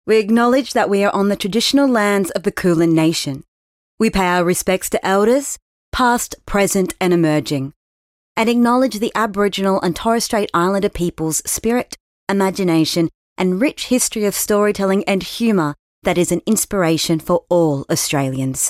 We acknowledge that we are on the traditional lands of the Kulin Nation. We pay our respects to elders, past, present and emerging, and acknowledge the Aboriginal and Torres Strait Islander people's spirit, imagination and rich history of storytelling and humour that is an inspiration for all Australians.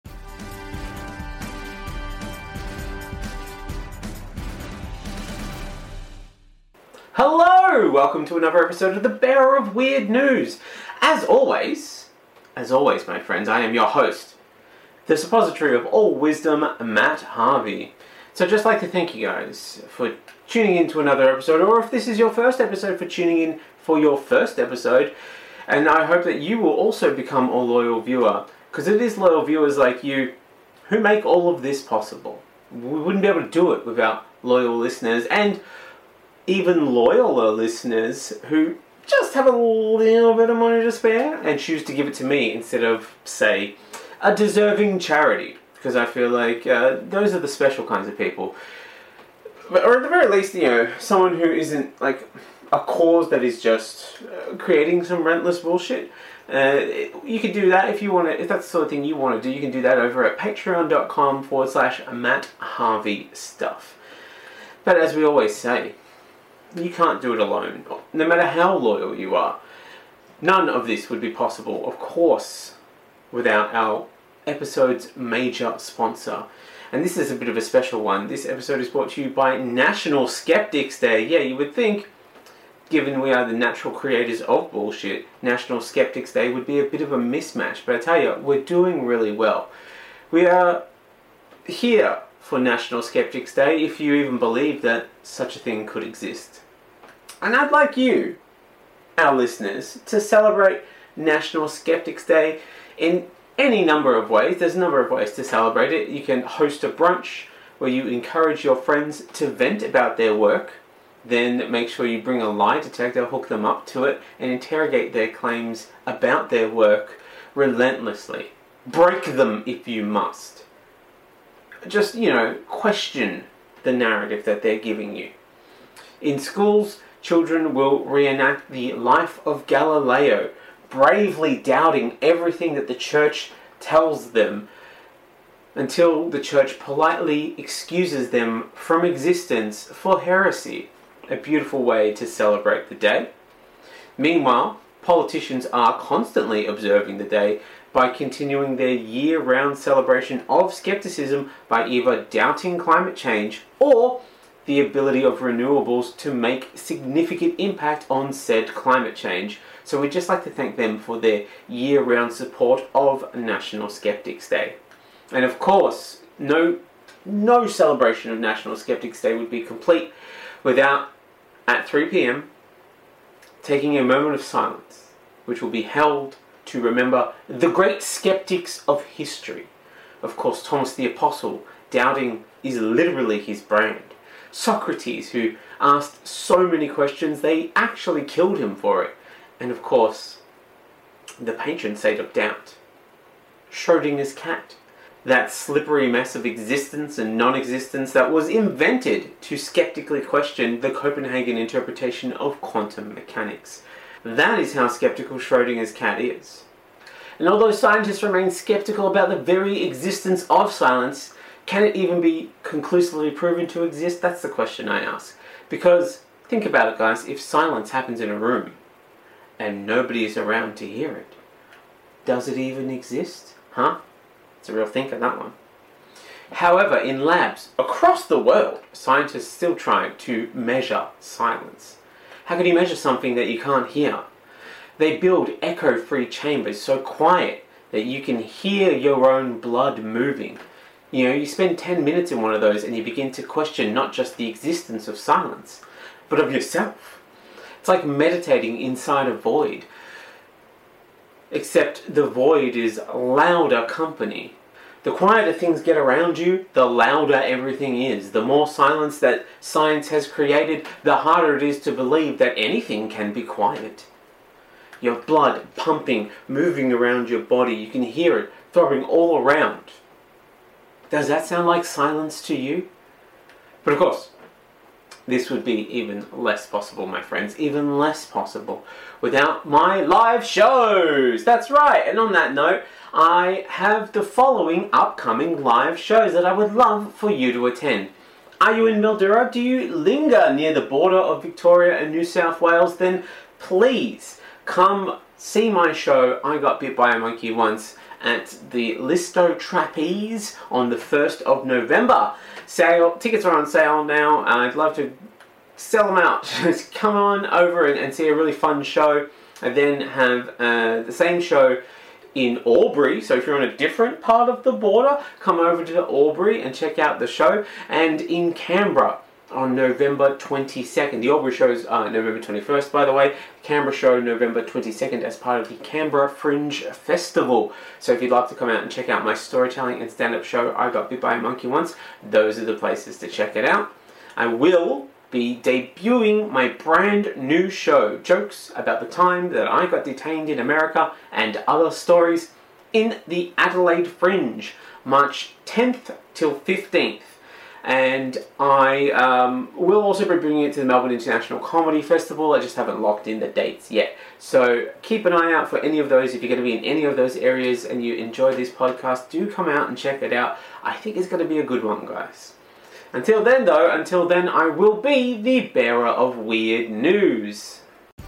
Hello! Welcome to another episode of the Bearer of Weird News. As always, my friends, I am your host, the suppository of all wisdom, Matt Harvey. So I'd just like to thank you guys for tuning in to another episode, or if this is your first episode, for tuning in for your first episode. And I hope that you will also become a loyal viewer, because it is loyal viewers like you who make all of this possible. We wouldn't be able to do it without loyal listeners, and even loyaler listeners who just have a little bit of money to spare and choose to give it to me instead of, say, a deserving charity. Because I feel like those are the special kinds of people. Or at the very least, someone who isn't like a cause that is just creating some rentless bullshit. You can do that if you want to. If that's the sort of thing you want to do, you can do that over at patreon.com/Matt Harvey stuff. But as we always say, you can't do it alone. No matter how loyal you are, none of this would be possible, of course, without our episode's major sponsor. And this is a bit of a special one. This episode is brought to you by National Skeptics Day. Yeah, you would think, given we are the natural creators of bullshit, National Skeptics Day would be a bit of a mismatch. But I tell you, we're doing really well. We are here for National Skeptics Day, if you even believe that such a thing could exist. And I'd like you, our listeners, to celebrate National Skeptics Day in any number of ways. There's a number of ways to celebrate it. You can host a brunch where you encourage your friends to vent about their work, then make sure you bring a lie detector, hook them up to it, and interrogate their claims about their work relentlessly. Break them if you must. Just, question the narrative that they're giving you. In schools, children will reenact the life of Galileo, bravely doubting everything that the church tells them until the church politely excuses them from existence for heresy. A beautiful way to celebrate the day. Meanwhile, politicians are constantly observing the day by continuing their year-round celebration of skepticism by either doubting climate change or the ability of renewables to make significant impact on said climate change. So we'd just like to thank them for their year-round support of National Skeptics Day. And of course, no celebration of National Skeptics Day would be complete without, at 3 p.m, taking a moment of silence, which will be held to remember the great skeptics of history. Of course, Thomas the Apostle, doubting is literally his brand. Socrates, who asked so many questions they actually killed him for it. And of course, the patron saint of doubt, Schrodinger's cat. That slippery mess of existence and non-existence that was invented to skeptically question the Copenhagen interpretation of quantum mechanics. That is how skeptical Schrodinger's cat is. And although scientists remain skeptical about the very existence of silence, can it even be conclusively proven to exist? That's the question I ask. Because, think about it guys, if silence happens in a room and nobody is around to hear it, does it even exist? Huh? It's a real thinker, that one. However, in labs across the world, scientists still try to measure silence. How can you measure something that you can't hear? They build echo-free chambers so quiet that you can hear your own blood moving. You spend 10 minutes in one of those and you begin to question not just the existence of silence, but of yourself. It's like meditating inside a void. Except the void is louder company. The quieter things get around you, the louder everything is. The more silence that science has created, the harder it is to believe that anything can be quiet. Your blood pumping, moving around your body, you can hear it throbbing all around. Does that sound like silence to you? But of course, this would be even less possible, my friends, even less possible without my live shows. That's right. And on that note, I have the following upcoming live shows that I would love for you to attend. Are you in Mildura? Do you linger near the border of Victoria and New South Wales? Then please come see my show, I Got Bit by a Monkey Once, at the Listo Trapeze on the 1st of November. Tickets are on sale now. I'd love to sell them out. Just come on over and see a really fun show. I then have the same show in Albury, so if you're on a different part of the border, come over to Albury and check out the show. And in Canberra on November 22nd. The Albury show is November 21st, by the way. Canberra show November 22nd as part of the Canberra Fringe Festival. So if you'd like to come out and check out my storytelling and stand-up show, I Got Bit by a Monkey Once, those are the places to check it out. I will be debuting my brand new show, Jokes About the Time That I Got Detained in America and Other Stories, in the Adelaide Fringe, March 10th till 15th. And I will also be bringing it to the Melbourne International Comedy Festival. I just haven't locked in the dates yet. So keep an eye out for any of those. If you're going to be in any of those areas and you enjoy this podcast, do come out and check it out. I think it's going to be a good one, guys. Until then, I will be the bearer of weird news.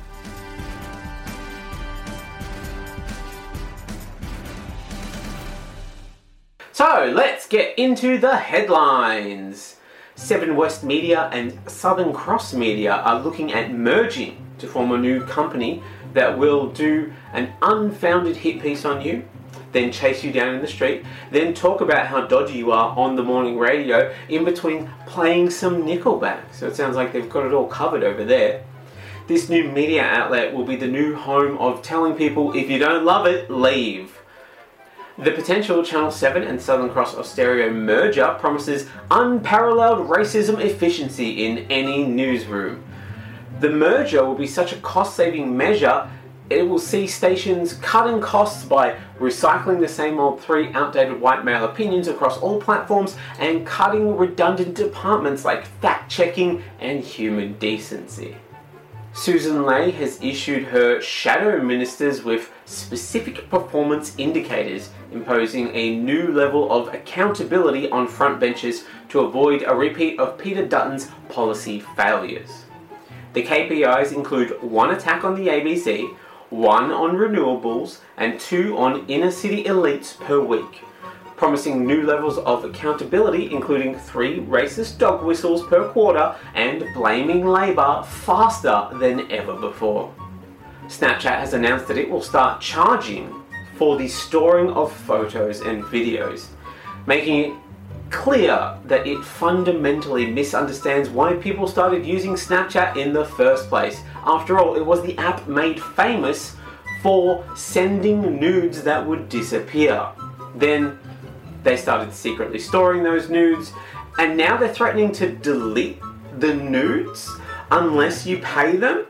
So, let's get into the headlines. Seven West Media and Southern Cross Media are looking at merging to form a new company that will do an unfounded hit piece on you, then chase you down in the street, then talk about how dodgy you are on the morning radio, in between playing some Nickelback. So it sounds like they've got it all covered over there. This new media outlet will be the new home of telling people, if you don't love it, leave. The potential Channel 7 and Southern Cross Austereo merger promises unparalleled racism efficiency in any newsroom. The merger will be such a cost-saving measure, it will see stations cutting costs by recycling the same old three outdated white male opinions across all platforms and cutting redundant departments like fact-checking and human decency. Susan Ley has issued her shadow ministers with specific performance indicators, imposing a new level of accountability on frontbenchers to avoid a repeat of Peter Dutton's policy failures. The KPIs include 1 attack on the ABC, 1 on renewables, and 2 on inner city elites per week, promising new levels of accountability, including 3 racist dog whistles per quarter and blaming Labor faster than ever before. Snapchat has announced that it will start charging for the storing of photos and videos, making it clear that it fundamentally misunderstands why people started using Snapchat in the first place. After all, it was the app made famous for sending nudes that would disappear. Then they started secretly storing those nudes, and now they're threatening to delete the nudes unless you pay them?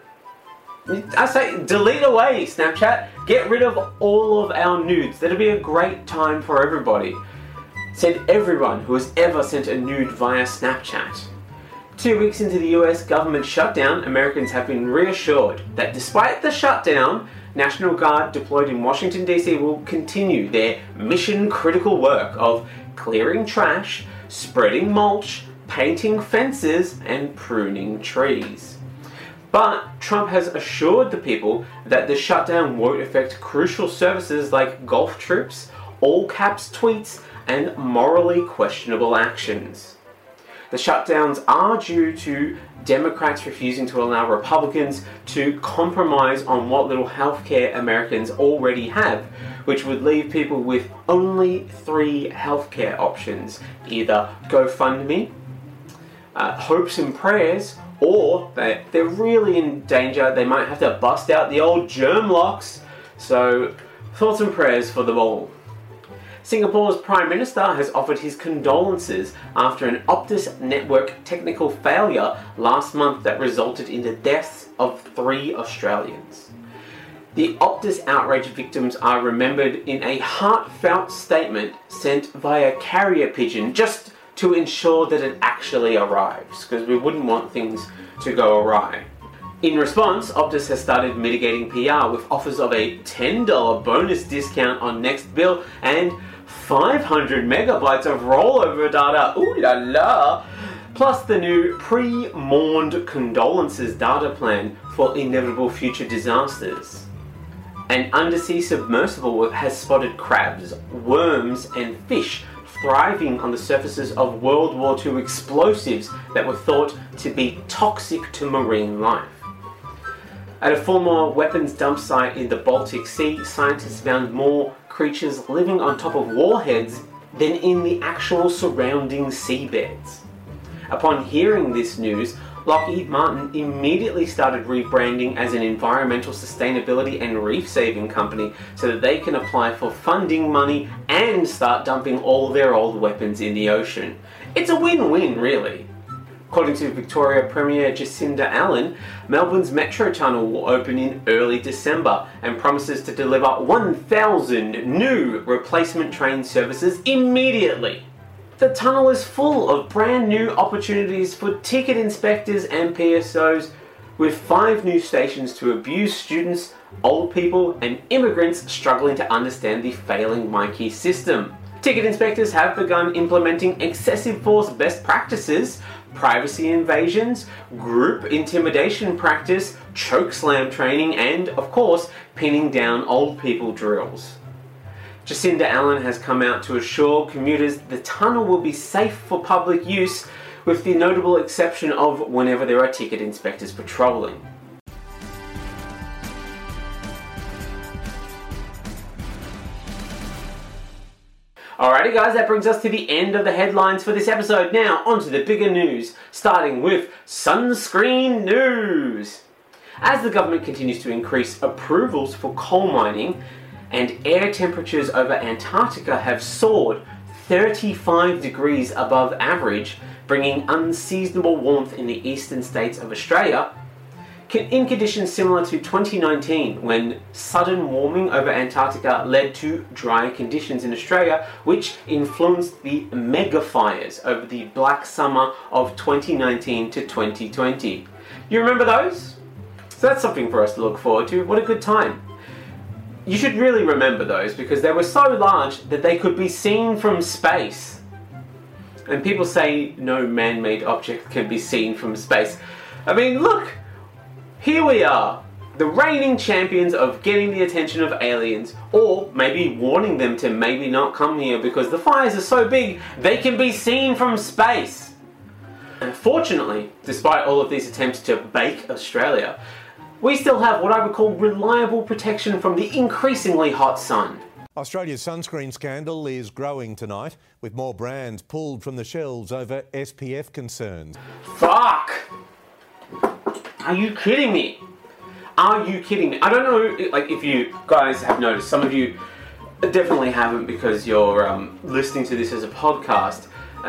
I say, delete away, Snapchat. Get rid of all of our nudes. That'll be a great time for everybody. Said everyone who has ever sent a nude via Snapchat. 2 weeks into the US government shutdown, Americans have been reassured that despite the shutdown, National Guard deployed in Washington DC will continue their mission-critical work of clearing trash, spreading mulch, painting fences, and pruning trees. But Trump has assured the people that the shutdown won't affect crucial services like golf trips, all-caps tweets, and morally questionable actions. The shutdowns are due to Democrats refusing to allow Republicans to compromise on what little healthcare Americans already have, which would leave people with only 3 healthcare options: either GoFundMe, hopes and prayers, or they're really in danger. They might have to bust out the old germ locks. So thoughts and prayers for them all. Singapore's Prime Minister has offered his condolences after an Optus network technical failure last month that resulted in the deaths of 3 Australians. The Optus outrage victims are remembered in a heartfelt statement sent via carrier pigeon just to ensure that it actually arrives, because we wouldn't want things to go awry. In response, Optus has started mitigating PR with offers of a $10 bonus discount on next bill and 500 megabytes of rollover data, ooh la la, plus the new pre-mourned condolences data plan for inevitable future disasters. An undersea submersible has spotted crabs, worms and fish thriving on the surfaces of World War II explosives that were thought to be toxic to marine life. At a former weapons dump site in the Baltic Sea, scientists found more creatures living on top of warheads than in the actual surrounding seabeds. Upon hearing this news, Lockheed Martin immediately started rebranding as an environmental sustainability and reef-saving company so that they can apply for funding money and start dumping all their old weapons in the ocean. It's a win-win, really. According to Victoria Premier Jacinda Allen, Melbourne's Metro Tunnel will open in early December and promises to deliver 1,000 new replacement train services immediately. The tunnel is full of brand new opportunities for ticket inspectors and PSOs, with 5 new stations to abuse students, old people and immigrants struggling to understand the failing MyKey system. Ticket inspectors have begun implementing excessive force best practices, privacy invasions, group intimidation practice, choke slam training and, of course, pinning down old people drills. Jacinda Allen has come out to assure commuters the tunnel will be safe for public use, with the notable exception of whenever there are ticket inspectors patrolling. Alrighty guys, that brings us to the end of the headlines for this episode. Now, on to the bigger news, starting with sunscreen news. As the government continues to increase approvals for coal mining, and air temperatures over Antarctica have soared 35 degrees above average, bringing unseasonable warmth in the eastern states of Australia, in conditions similar to 2019, when sudden warming over Antarctica led to drier conditions in Australia, which influenced the mega fires over the Black Summer of 2019 to 2020. You remember those? So that's something for us to look forward to. What a good time. You should really remember those because they were so large that they could be seen from space. And people say no man-made object can be seen from space. I mean, look! Here we are, the reigning champions of getting the attention of aliens, or maybe warning them to maybe not come here because the fires are so big they can be seen from space. And fortunately, despite all of these attempts to bake Australia, we still have what I would call reliable protection from the increasingly hot sun. Australia's sunscreen scandal is growing tonight, with more brands pulled from the shelves over SPF concerns. Fuck! Are you kidding me? Are you kidding me? I don't know, like, if you guys have noticed. Some of you definitely haven't because you're listening to this as a podcast.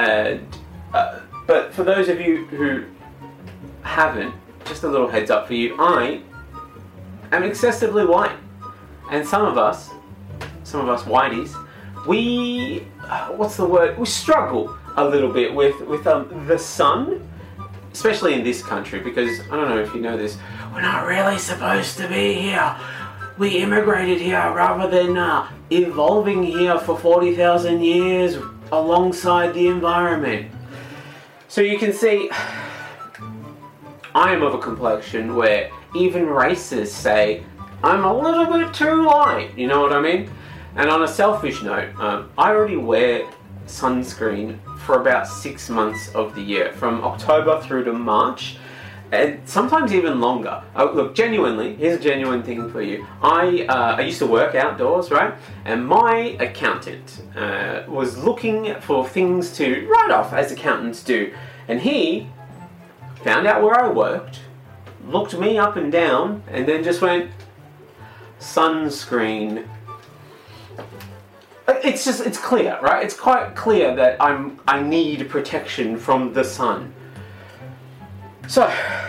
But for those of you who haven't, just a little heads up for you. I am excessively white, and some of us whiteys, we struggle a little bit with the sun. Especially in this country, because, I don't know if you know this, we're not really supposed to be here. We immigrated here rather than evolving here for 40,000 years alongside the environment. So you can see, I am of a complexion where even racists say, I'm a little bit too light, you know what I mean? And on a selfish note, I already wear sunscreen for about 6 months of the year, from October through to March, and sometimes even longer. Look, genuinely, here's a genuine thing for you. I used to work outdoors, right? And my accountant was looking for things to write off, as accountants do. And he found out where I worked, looked me up and down, and then just went, sunscreen. It's clear, right? It's quite clear that I need protection from the sun. So,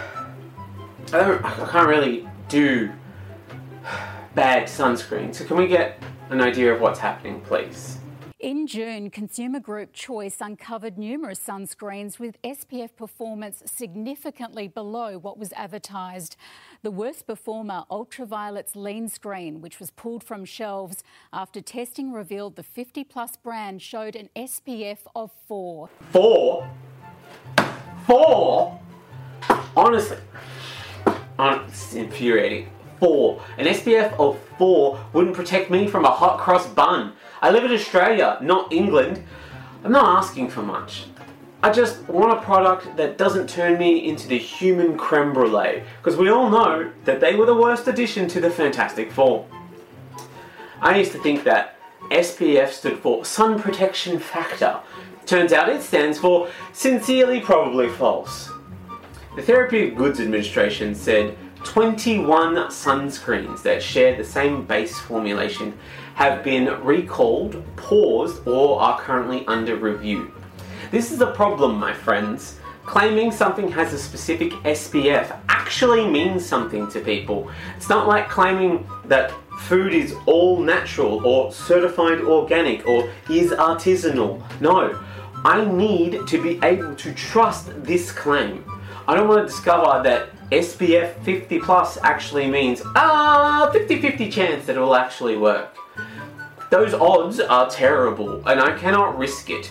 I can't really do bad sunscreen. So can we get an idea of what's happening, please? In June, consumer group Choice uncovered numerous sunscreens with SPF performance significantly below what was advertised. The worst performer, Ultraviolet's Lean Screen, which was pulled from shelves after testing revealed the 50-plus brand showed an SPF of 4. 4? 4? Honestly, it's infuriating. 4. An SPF of 4 wouldn't protect me from a hot cross bun. I live in Australia, not England. I'm not asking for much. I just want a product that doesn't turn me into the human creme brulee, because we all know that they were the worst addition to the Fantastic Four. I used to think that SPF stood for Sun Protection Factor. Turns out it stands for Sincerely Probably False. The Therapeutic Goods Administration said 21 sunscreens that share the same base formulation have been recalled, paused, or are currently under review. This is a problem, my friends. Claiming something has a specific SPF actually means something to people. It's not like claiming that food is all natural or certified organic or is artisanal. No, I need to be able to trust this claim. I don't want to discover that SPF 50 plus actually means 50-50 chance that it will actually work. Those odds are terrible and I cannot risk it.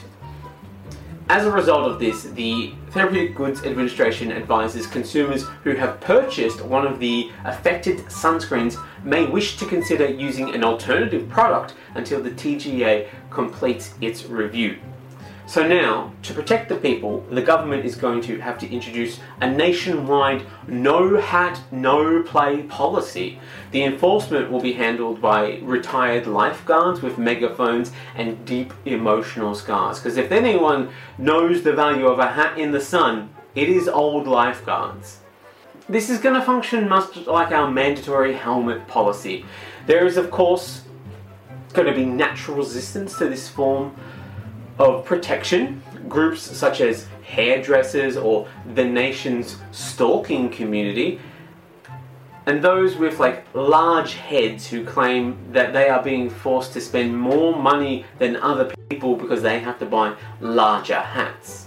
As a result of this, the Therapeutic Goods Administration advises consumers who have purchased one of the affected sunscreens may wish to consider using an alternative product until the TGA completes its review. So now, to protect the people, the government is going to have to introduce a nationwide no hat, no play policy. The enforcement will be handled by retired lifeguards with megaphones and deep emotional scars. Because if anyone knows the value of a hat in the sun, it is old lifeguards. This is going to function much like our mandatory helmet policy. There is, of course, going to be natural resistance to this form of protection. Groups such as hairdressers or the nation's stalking community, and those with large heads who claim that they are being forced to spend more money than other people because they have to buy larger hats.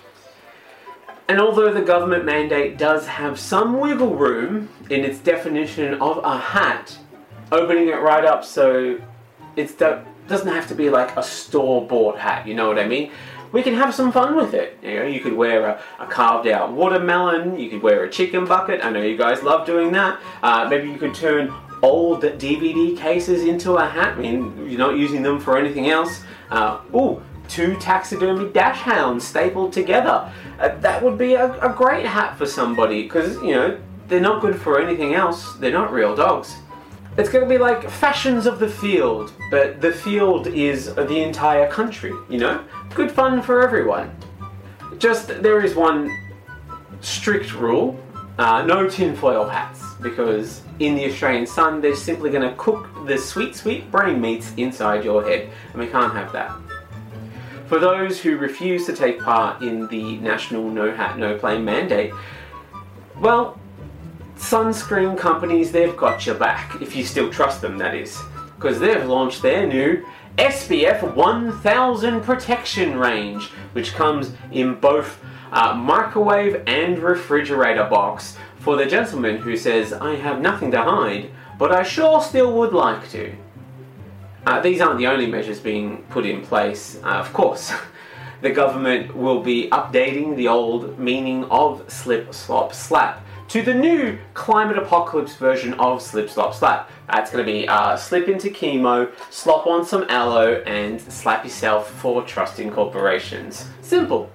And although the government mandate does have some wiggle room in its definition of a hat, opening it right up so it doesn't have to be like a store-bought hat, you know what I mean? We can have some fun with it. You know, you could wear a carved out watermelon, you could wear a chicken bucket, I know you guys love doing that. Maybe you could turn old DVD cases into a hat, I mean, you're not using them for anything else. Two taxidermy dash hounds stapled together. That would be a great hat for somebody, because, you know, they're not good for anything else, they're not real dogs. It's going to be like Fashions of the Field, but the field is the entire country, you know? Good fun for everyone. Just, there is one strict rule, no tinfoil hats, because in the Australian sun, they're simply going to cook the sweet, sweet brain meats inside your head, and we can't have that. For those who refuse to take part in the national no hat, no play mandate, well, sunscreen companies, they've got your back, if you still trust them, that is. Because they've launched their new SPF 1000 protection range, which comes in both microwave and refrigerator box for the gentleman who says, I have nothing to hide, but I sure still would like to. These aren't the only measures being put in place, of course. The government will be updating the old meaning of slip, slop, slap to the new climate apocalypse version of slip, slop, slap. That's going to be slip into chemo, slop on some aloe, and slap yourself for trusting corporations. Simple.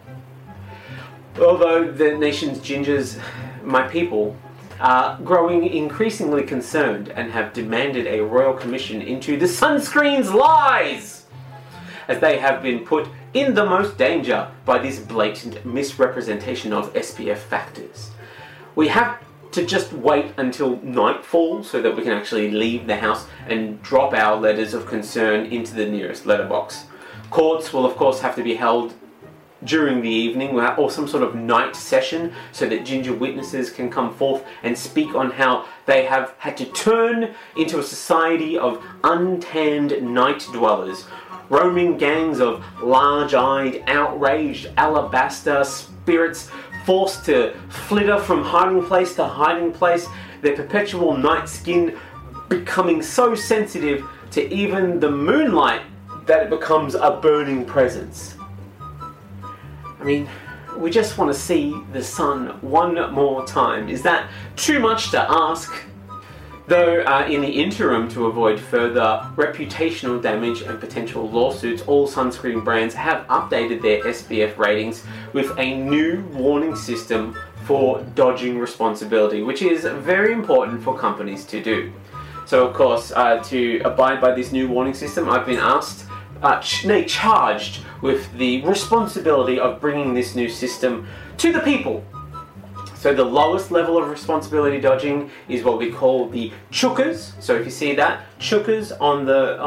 Although the nation's gingers, my people, are growing increasingly concerned and have demanded a royal commission into the sunscreen's lies, as they have been put in the most danger by this blatant misrepresentation of SPF factors. We have to just wait until nightfall so that we can actually leave the house and drop our letters of concern into the nearest letterbox. Courts will of course have to be held during the evening or some sort of night session so that ginger witnesses can come forth and speak on how they have had to turn into a society of untanned night dwellers roaming gangs of large-eyed, outraged alabaster spirits forced to flitter from hiding place to hiding place, their perpetual night skin becoming so sensitive to even the moonlight that it becomes a burning presence. I mean, we just want to see the sun one more time. Is that too much to ask? Though in the interim, to avoid further reputational damage and potential lawsuits, all sunscreen brands have updated their SPF ratings with a new warning system for dodging responsibility, which is very important for companies to do. So of course, to abide by this new warning system, I've been asked, charged with the responsibility of bringing this new system to the people. So the lowest level of responsibility dodging is what we call the chukkas. So if you see that chukkas on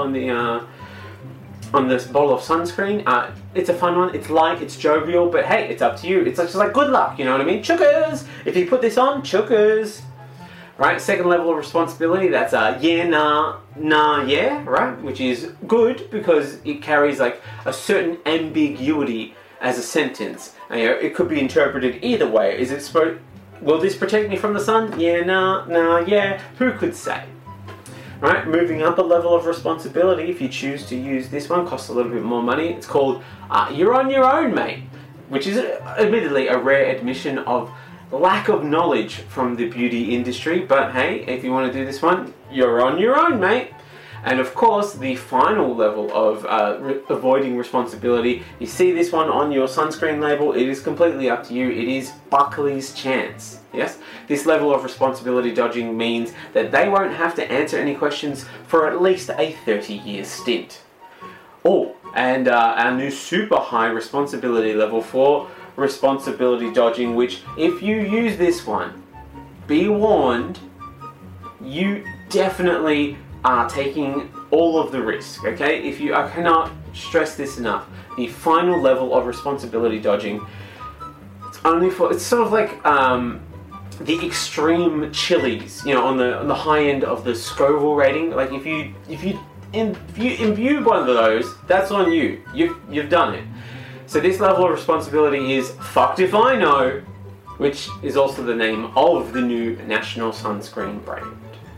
this bottle of sunscreen, it's a fun one. It's light, it's jovial, but hey, it's up to you. It's just like good luck, you know what I mean? Chukkas. If you put this on, chukkas. Right. Second level of responsibility. That's yeah, nah, yeah. Right, which is good because it carries like a certain ambiguity as a sentence. And, you know, it could be interpreted either way. Is it supposed? Will this protect me from the sun? Yeah, nah, yeah. Who could say? Right, moving up a level of responsibility. If you choose to use this one, costs a little bit more money. It's called "You're on your own, mate," which is admittedly a rare admission of lack of knowledge from the beauty industry. But hey, if you want to do this one, you're on your own, mate. And of course, the final level of avoiding responsibility, you see this one on your sunscreen label, it is completely up to you. It is Buckley's chance. Yes? This level of responsibility dodging means that they won't have to answer any questions for at least a 30-year stint. Oh, and our new super high responsibility level for responsibility dodging, which if you use this one, be warned, you definitely are taking all of the risk, okay? I cannot stress this enough. The final level of responsibility dodging, it's sort of like the extreme chilies, you know, on the high end of the Scoville rating. Like if you imbue one of those, that's on you. You've done it. So this level of responsibility is fucked if I know, which is also the name of the new national sunscreen brand.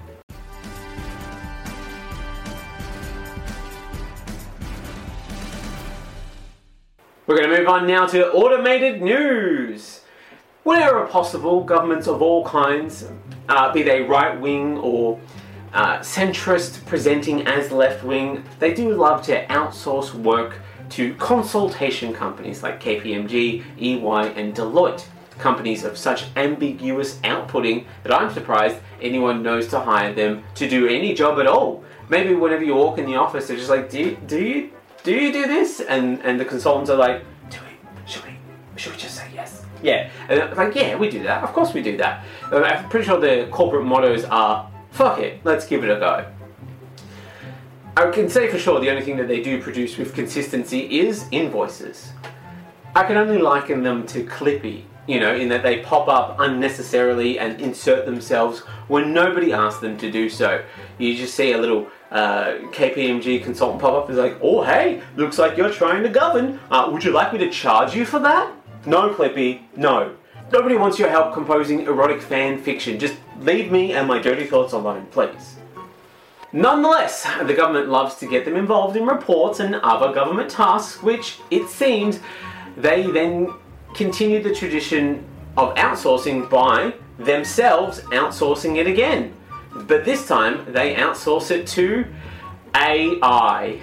We're going to move on now to automated news. Whenever possible, governments of all kinds, be they right-wing or centrist presenting as left-wing, they do love to outsource work to consultation companies like KPMG, EY and Deloitte, companies of such ambiguous outputting that I'm surprised anyone knows to hire them to do any job at all. Maybe whenever you walk in the office, they're just like, do you do this? And the consultants are like, do we? Should we just say yes? Yeah. And it's like, yeah, we do that. Of course we do that. I'm pretty sure the corporate mottos are, fuck it, let's give it a go. I can say for sure the only thing that they do produce with consistency is invoices. I can only liken them to Clippy, you know, in that they pop up unnecessarily and insert themselves when nobody asks them to do so. You just see a little KPMG consultant pop up and is like, oh hey, looks like you're trying to govern. Would you like me to charge you for that? No, Clippy, no. Nobody wants your help composing erotic fan fiction. Just leave me and my dirty thoughts alone, please. Nonetheless, the government loves to get them involved in reports and other government tasks, which, it seems, they then continue the tradition of outsourcing by themselves outsourcing it again. But this time, they outsource it to AI.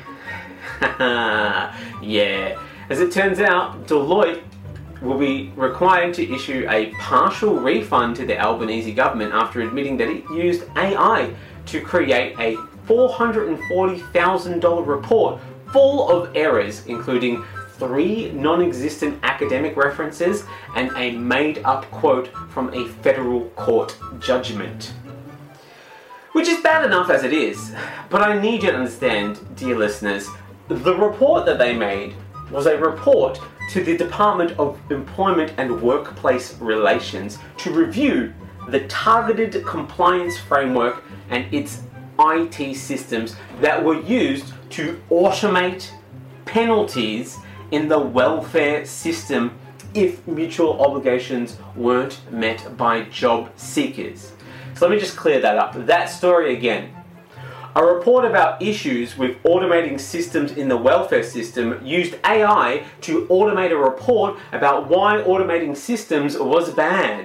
Yeah. As it turns out, Deloitte will be required to issue a partial refund to the Albanese government after admitting that it used AI to create a $440,000 report full of errors, including 3 non-existent academic references and a made-up quote from a federal court judgment. Which is bad enough as it is, but I need you to understand, dear listeners, the report that they made was a report to the Department of Employment and Workplace Relations to review the targeted compliance framework and its IT systems that were used to automate penalties in the welfare system if mutual obligations weren't met by job seekers. So let me just clear that up. That story again. A report about issues with automating systems in the welfare system used AI to automate a report about why automating systems was bad.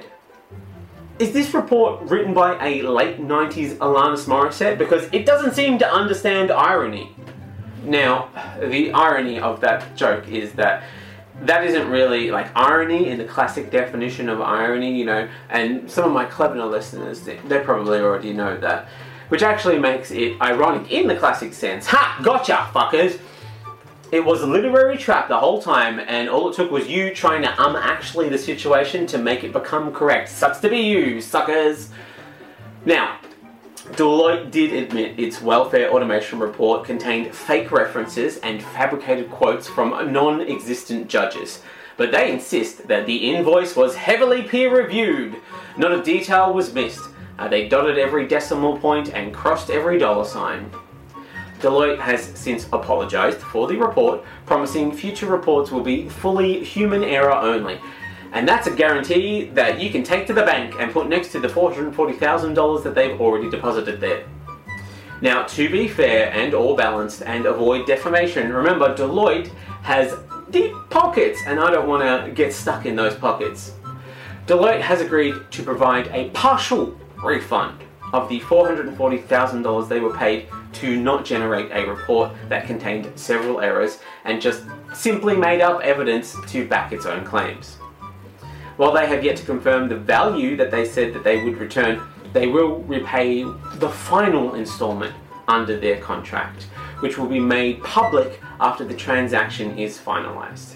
Is this report written by a late 90s Alanis Morissette? Because it doesn't seem to understand irony. Now, the irony of that joke is that isn't really like irony in the classic definition of irony, you know, and some of my clever listeners, they probably already know that. Which actually makes it ironic in the classic sense. Ha! Gotcha, fuckers! It was a literary trap the whole time, and all it took was you trying to actually the situation to make it become correct. Sucks to be you, suckers! Now, Deloitte did admit its welfare automation report contained fake references and fabricated quotes from non-existent judges. But they insist that the invoice was heavily peer-reviewed. Not a detail was missed. They dotted every decimal point and crossed every dollar sign. Deloitte has since apologised for the report, promising future reports will be fully human error only. And that's a guarantee that you can take to the bank and put next to the $440,000 that they've already deposited there. Now, to be fair and all balanced and avoid defamation, remember Deloitte has deep pockets and I don't want to get stuck in those pockets. Deloitte has agreed to provide a partial refund of the $440,000 they were paid to not generate a report that contained several errors and just simply made up evidence to back its own claims. While they have yet to confirm the value that they said that they would return, they will repay the final installment under their contract, which will be made public after the transaction is finalized.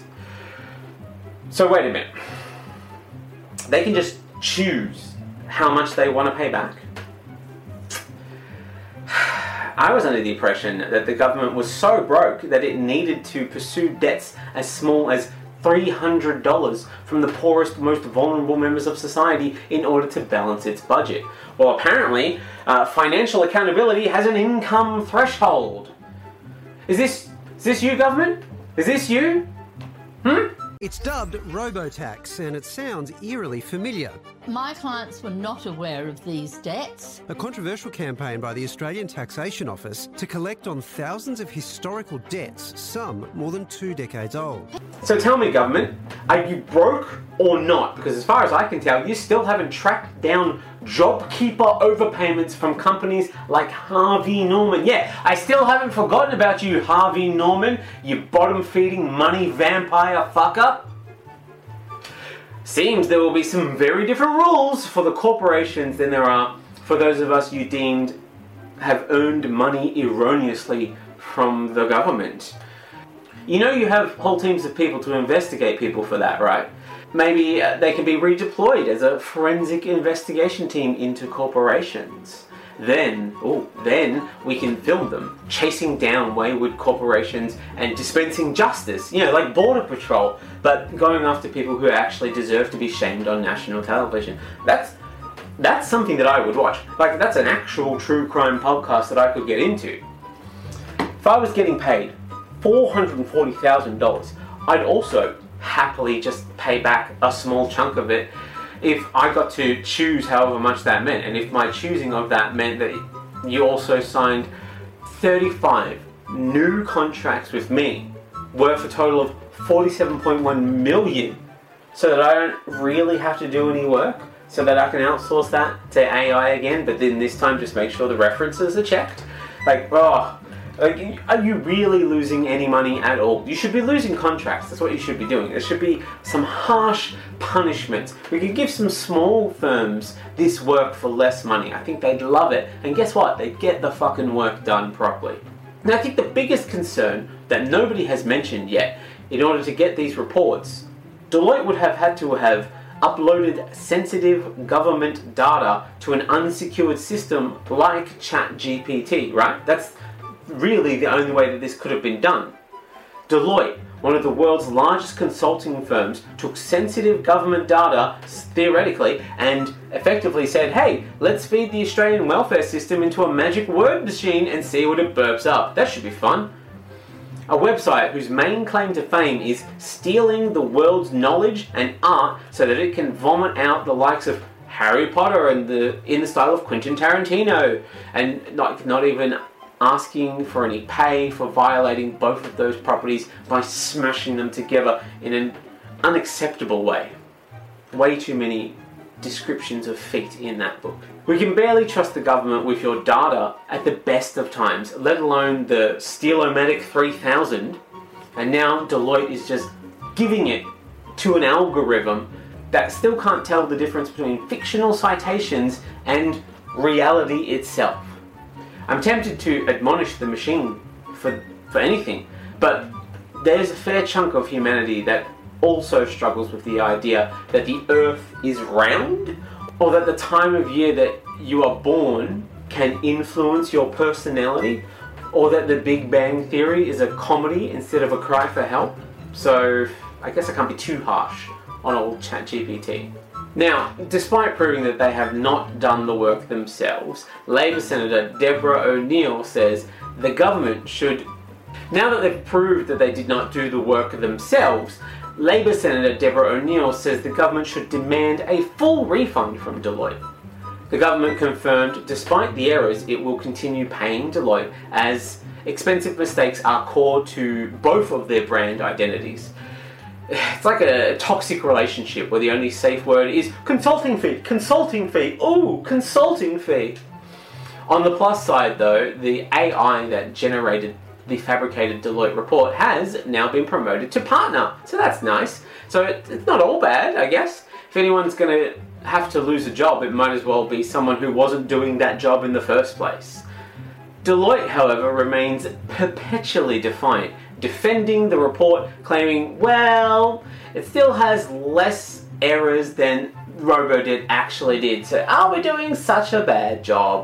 So wait a minute. They can just choose how much they want to pay back? I was under the impression that the government was so broke that it needed to pursue debts as small as $300 from the poorest, most vulnerable members of society in order to balance its budget. Well, apparently, financial accountability has an income threshold. Is this you, government? Is this you? It's dubbed RoboTax, and it sounds eerily familiar. My clients were not aware of these debts. A controversial campaign by the Australian Taxation Office to collect on thousands of historical debts, some more than 2 decades old. So tell me, government, are you broke or not? Because as far as I can tell, you still haven't tracked down JobKeeper overpayments from companies like Harvey Norman. Yeah, I still haven't forgotten about you, Harvey Norman, you bottom-feeding money vampire fucker. Seems there will be some very different rules for the corporations than there are for those of us you deemed have earned money erroneously from the government. You know you have whole teams of people to investigate people for that, right? Maybe they can be redeployed as a forensic investigation team into corporations. Then we can film them chasing down wayward corporations and dispensing justice, you know, like Border Patrol, but going after people who actually deserve to be shamed on national television. That's something that I would watch. Like, that's an actual true crime podcast that I could get into. If I was getting paid $440,000, I'd also happily just pay back a small chunk of it if I got to choose however much that meant, and if my choosing of that meant that you also signed 35 new contracts with me worth a total of $47.1 million, so that I don't really have to do any work, so that I can outsource that to AI again, but then this time just make sure the references are checked. Like, are you really losing any money at all? You should be losing contracts. That's what you should be doing. There should be some harsh punishments. We could give some small firms this work for less money. I think they'd love it. And guess what? They'd get the fucking work done properly. And I think the biggest concern that nobody has mentioned yet, in order to get these reports, Deloitte would have had to have uploaded sensitive government data to an unsecured system like ChatGPT, right? That's really the only way that this could have been done. Deloitte, one of the world's largest consulting firms, took sensitive government data, theoretically, and effectively said, hey, let's feed the Australian welfare system into a magic word machine and see what it burps up. That should be fun. A website whose main claim to fame is stealing the world's knowledge and art so that it can vomit out the likes of Harry Potter and in the style of Quentin Tarantino, and not even asking for any pay for violating both of those properties by smashing them together in an unacceptable way. Way too many descriptions of feet in that book. We can barely trust the government with your data at the best of times, let alone the Steelomatic 3000, and now Deloitte is just giving it to an algorithm that still can't tell the difference between fictional citations and reality itself. I'm tempted to admonish the machine for anything, but there's a fair chunk of humanity that also struggles with the idea that the Earth is round, or that the time of year that you are born can influence your personality, or that the Big Bang Theory is a comedy instead of a cry for help. So I guess I can't be too harsh on old ChatGPT. Now, despite proving that they have not done the work themselves, Labor Senator Deborah O'Neill says the government should... Now that they've proved that they did not do the work themselves, Labor Senator Deborah O'Neill says the government should demand a full refund from Deloitte. The government confirmed, despite the errors, it will continue paying Deloitte as expensive mistakes are core to both of their brand identities. It's like a toxic relationship where the only safe word is consulting fee, ooh, consulting fee. On the plus side though, the AI that generated the fabricated Deloitte report has now been promoted to partner, so that's nice. So it's not all bad, I guess. If anyone's going to have to lose a job, it might as well be someone who wasn't doing that job in the first place. Deloitte, however, remains perpetually defiant, defending the report, claiming, well, it still has less errors than RoboDebt actually did, so are we doing such a bad job?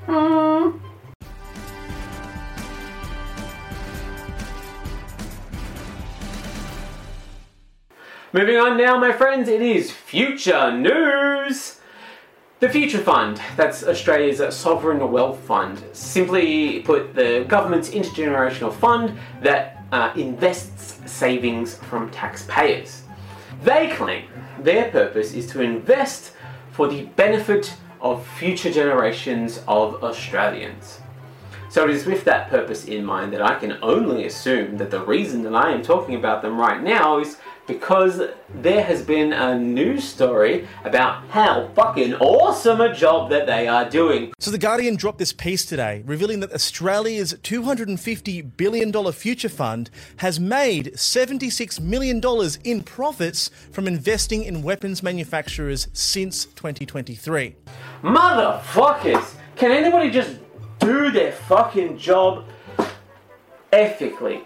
Moving on now, my friends, it is Future News! The Future Fund, that's Australia's sovereign wealth fund. Simply put, the government's intergenerational fund that invests savings from taxpayers. They claim their purpose is to invest for the benefit of future generations of Australians. So it is with that purpose in mind that I can only assume that the reason that I am talking about them right now is because there has been a news story about how fucking awesome a job that they are doing. So The Guardian dropped this piece today, revealing that Australia's $250 billion future fund has made $76 million in profits from investing in weapons manufacturers since 2023. Motherfuckers! Can anybody just do their fucking job ethically?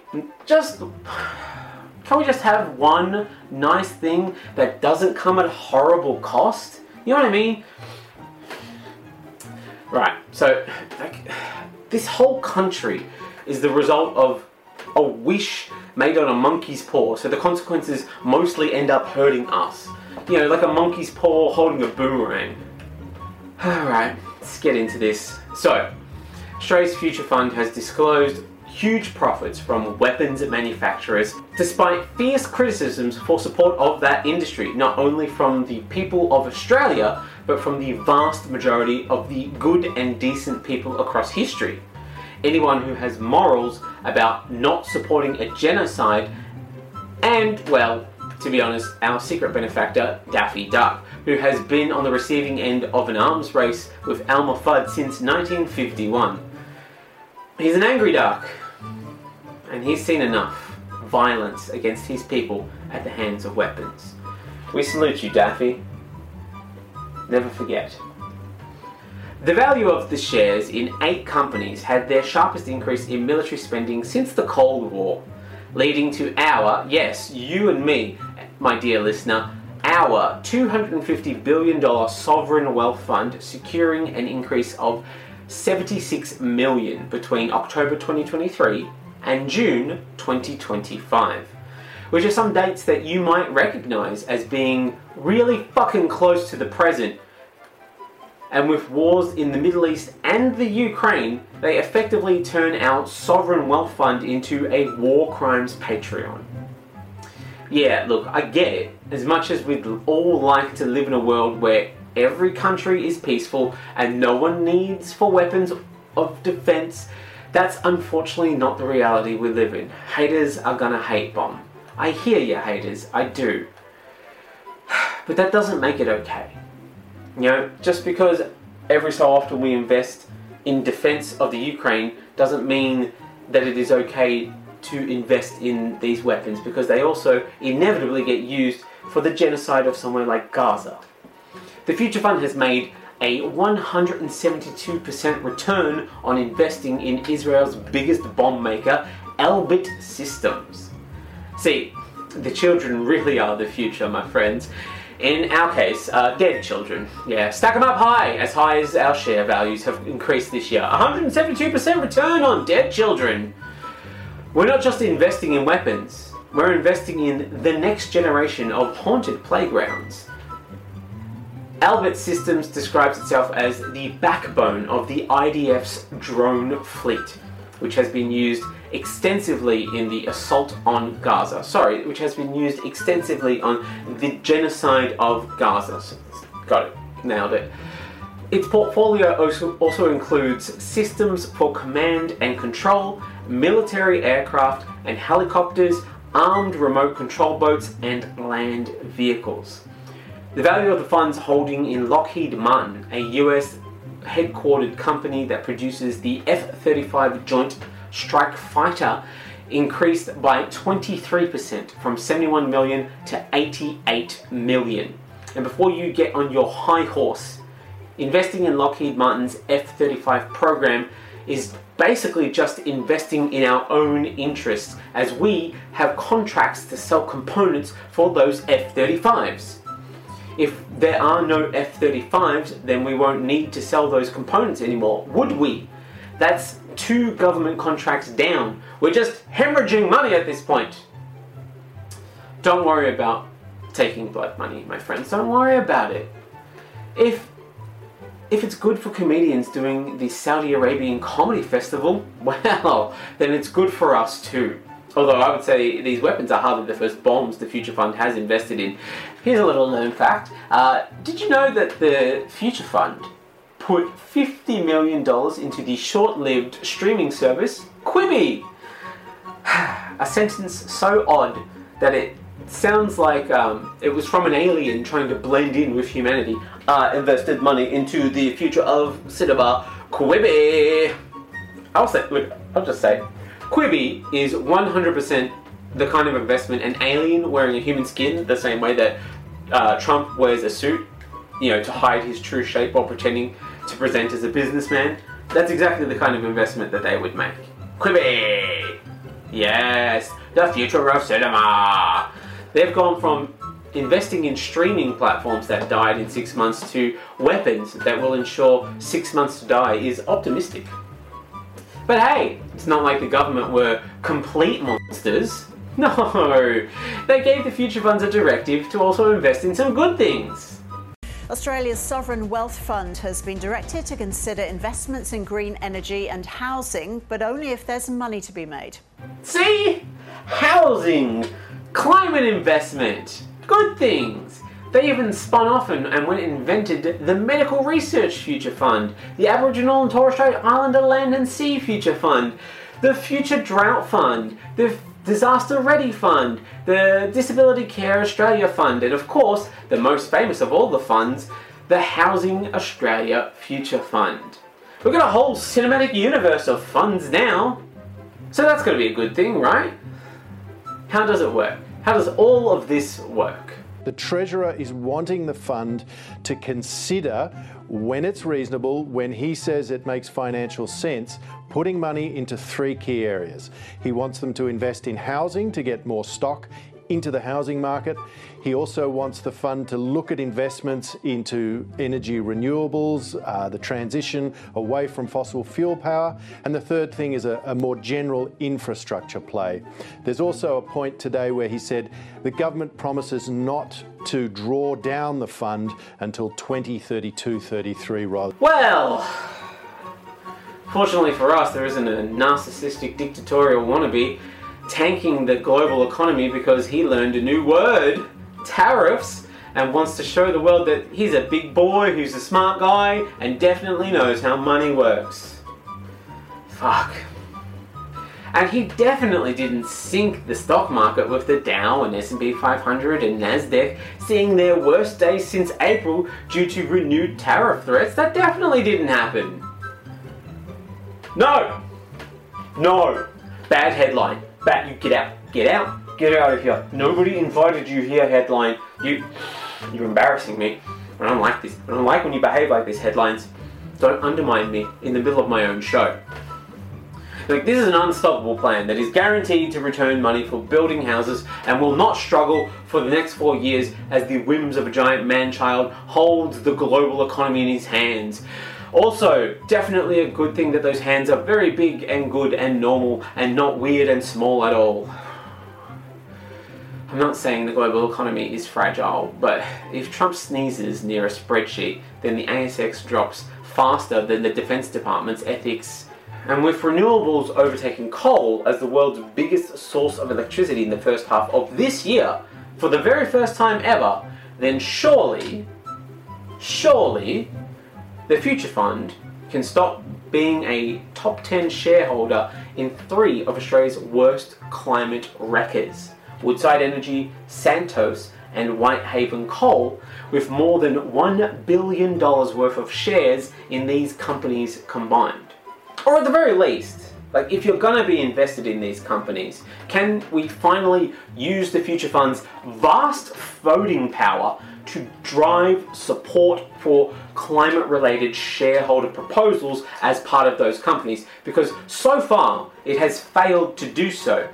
Can we just have one nice thing that doesn't come at horrible cost? You know what I mean? Right, so this whole country is the result of a wish made on a monkey's paw, so the consequences mostly end up hurting us. You know, like a monkey's paw holding a boomerang. Alright, let's get into this. So, Australia's Future Fund has disclosed huge profits from weapons manufacturers, despite fierce criticisms for support of that industry, not only from the people of Australia, but from the vast majority of the good and decent people across history. Anyone who has morals about not supporting a genocide, and, well, to be honest, our secret benefactor, Daffy Duck, who has been on the receiving end of an arms race with Elmer Fudd since 1951. He's an angry duck, and he's seen enough violence against his people at the hands of weapons. We salute you, Daffy. Never forget. The value of the shares in 8 companies had their sharpest increase in military spending since the Cold War, leading to our, yes, you and me, my dear listener, our $250 billion sovereign wealth fund securing an increase of $76 million between October 2023 and June 2025, which are some dates that you might recognise as being really fucking close to the present, And with wars in the Middle East and the Ukraine, they effectively turn our sovereign wealth fund into a war crimes Patreon. Yeah, look, I get it. As much as we'd all like to live in a world where every country is peaceful and no one needs for weapons of defense, that's unfortunately not the reality we live in. Haters are gonna hate bomb. I hear you, haters, I do. But that doesn't make it okay. You know, just because every so often we invest in defense of the Ukraine doesn't mean that it is okay to invest in these weapons, because they also inevitably get used for the genocide of somewhere like Gaza. The Future Fund has made a 172% return on investing in Israel's biggest bomb maker, Elbit Systems. See, the children really are the future, my friends. In our case, dead children. Yeah, stack them up high as our share values have increased this year. 172% return on dead children. We're not just investing in weapons, we're investing in the next generation of haunted playgrounds. Elbit Systems describes itself as the backbone of the IDF's drone fleet, which has been used extensively in the assault on Gaza. Which has been used extensively on the genocide of Gaza. Got it. Nailed it. Its portfolio also includes systems for command and control, military aircraft and helicopters, armed remote control boats, and land vehicles. The value of the fund's holding in Lockheed Martin, a US headquartered company that produces the F-35 Joint Strike Fighter, increased by 23% from 71 million to 88 million. And before you get on your high horse, investing in Lockheed Martin's F-35 program is basically just investing in our own interests, as we have contracts to sell components for those F-35s. If there are no F-35s, then we won't need to sell those components anymore, would we? That's 2 government contracts down. We're just hemorrhaging money at this point. Don't worry about taking blood money, my friends. Don't worry about it. If it's good for comedians doing the Saudi Arabian Comedy Festival, well, then it's good for us too. Although I would say these weapons are hardly the first bombs the Future Fund has invested in. Here's a little known fact. Did you know that the Future Fund put $50 million into the short-lived streaming service Quibi? A sentence so odd that it sounds like it was from an alien trying to blend in with humanity. Invested money into the future of cinema, Quibi. I'll just say, Quibi is 100% the kind of investment an alien wearing a human skin, the same way that Trump wears a suit, to hide his true shape while pretending to present as a businessman. That's exactly the kind of investment that they would make. Quibi! Yes, the future of cinema! They've gone from investing in streaming platforms that died in 6 months to weapons that will ensure 6 months to die is optimistic. But hey, it's not like the government were complete monsters. No, they gave the Future Funds a directive to also invest in some good things. Australia's sovereign wealth fund has been directed to consider investments in green energy and housing, but only if there's money to be made. See? Housing, climate investment, good things. They even spun off and went and invented the Medical Research Future Fund, the Aboriginal and Torres Strait Islander Land and Sea Future Fund, the Future Drought Fund, the Disaster Ready Fund, the Disability Care Australia Fund, and of course, the most famous of all the funds, the Housing Australia Future Fund. We've got a whole cinematic universe of funds now, so that's going to be a good thing, right? How does it work? How does all of this work? The Treasurer is wanting the fund to consider, when it's reasonable, when he says it makes financial sense, putting money into 3 key areas. He wants them to invest in housing to get more stock into the housing market. He also wants the fund to look at investments into energy renewables, the transition away from fossil fuel power, and the third thing is a more general infrastructure play. There's also a point today where he said the government promises not to draw down the fund until 2032-33 rather. Well, fortunately for us, there isn't a narcissistic dictatorial wannabe tanking the global economy because he learned a new word, tariffs, and wants to show the world that he's a big boy who's a smart guy and definitely knows how money works. Fuck. And he definitely didn't sink the stock market with the Dow and S&P 500 and Nasdaq seeing their worst days since April due to renewed tariff threats. That definitely didn't happen. No! No! Bad headline. Bad, you get out. Get out. Get out of here. Nobody invited you here, headline. You're embarrassing me. I don't like this. I don't like when you behave like this, headlines. Don't undermine me in the middle of my own show. Like, this is an unstoppable plan that is guaranteed to return money for building houses and will not struggle for the next 4 years as the whims of a giant man-child holds the global economy in his hands. Also, definitely a good thing that those hands are very big and good and normal and not weird and small at all. I'm not saying the global economy is fragile, but if Trump sneezes near a spreadsheet, then the ASX drops faster than the Defense Department's ethics. And with renewables overtaking coal as the world's biggest source of electricity in the first half of this year, for the very first time ever, then surely, the Future Fund can stop being a top 10 shareholder in 3 of Australia's worst climate wreckers, Woodside Energy, Santos and Whitehaven Coal, with more than $1 billion worth of shares in these companies combined. Or at the very least, like, if you're gonna be invested in these companies, can we finally use the Future Fund's vast voting power to drive support for climate-related shareholder proposals as part of those companies? Because so far, it has failed to do so.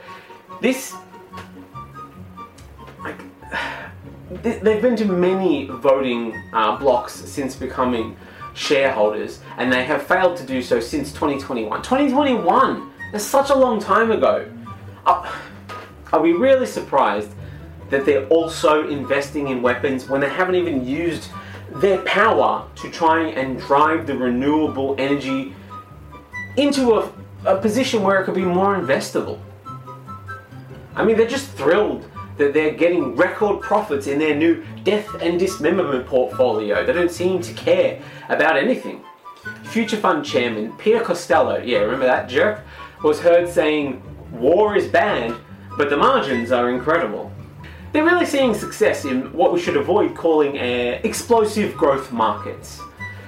They've been to many voting blocks since becoming shareholders, and they have failed to do so since 2021. 2021! That's such a long time ago. Are we really surprised that they're also investing in weapons when they haven't even used their power to try and drive the renewable energy into a position where it could be more investable? I mean, they're just thrilled that they're getting record profits in their new death and dismemberment portfolio. They don't seem to care about anything. Future Fund Chairman Peter Costello, yeah, remember that jerk, was heard saying, "War is bad, but the margins are incredible." They're really seeing success in what we should avoid calling explosive growth markets.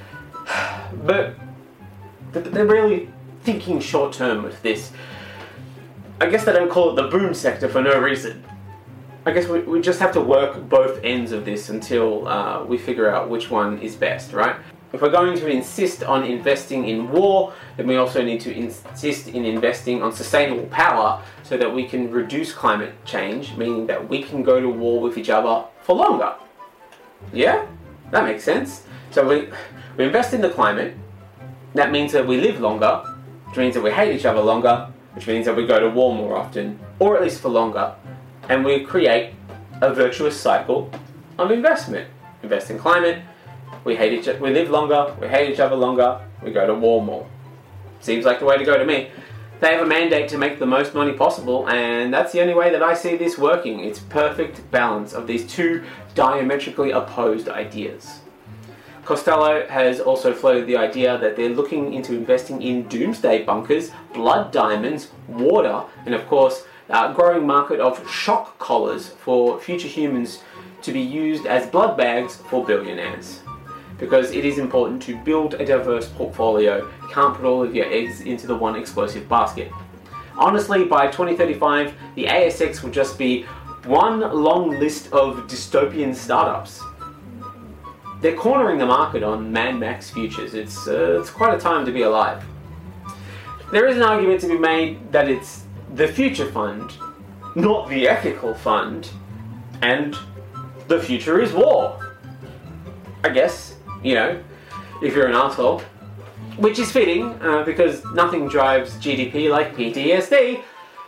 But they're really thinking short term with this. I guess they don't call it the boom sector for no reason. I guess we just have to work both ends of this until we figure out which one is best, right? If we're going to insist on investing in war, then we also need to insist in investing on sustainable power so that we can reduce climate change, meaning that we can go to war with each other for longer. Yeah? That makes sense. So we invest in the climate. That means that we live longer, which means that we hate each other longer, which means that we go to war more often, or at least for longer. And we create a virtuous cycle of investment. Invest in climate, we live longer, we hate each other longer, we go to war more. Seems like the way to go to me. They have a mandate to make the most money possible, and that's the only way that I see this working. It's perfect balance of these two diametrically opposed ideas. Costello has also floated the idea that they're looking into investing in doomsday bunkers, blood diamonds, water, and of course, growing market of shock collars for future humans to be used as blood bags for billionaires. Because it is important to build a diverse portfolio. You can't put all of your eggs into the one explosive basket. Honestly, by 2035, the ASX will just be one long list of dystopian startups. They're cornering the market on Mad Max futures. It's quite a time to be alive. There is an argument to be made that it's the Future Fund not the ethical fund, and the future is war. I guess, you know, if you're an arsehole. Which is fitting, because nothing drives GDP like PTSD.